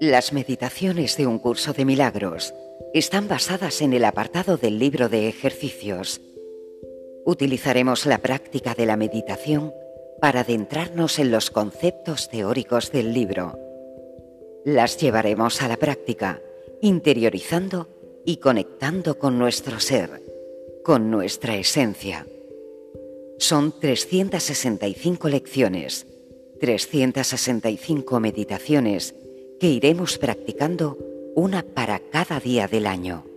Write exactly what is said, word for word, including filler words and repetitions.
Las meditaciones de un curso de milagros están basadas en el apartado del libro de ejercicios. Utilizaremos la práctica de la meditación para adentrarnos en los conceptos teóricos del libro. Las llevaremos a la práctica, interiorizando y conectando con nuestro ser, con nuestra esencia. Son trescientas sesenta y cinco lecciones, trescientas sesenta y cinco meditaciones que iremos practicando una para cada día del año.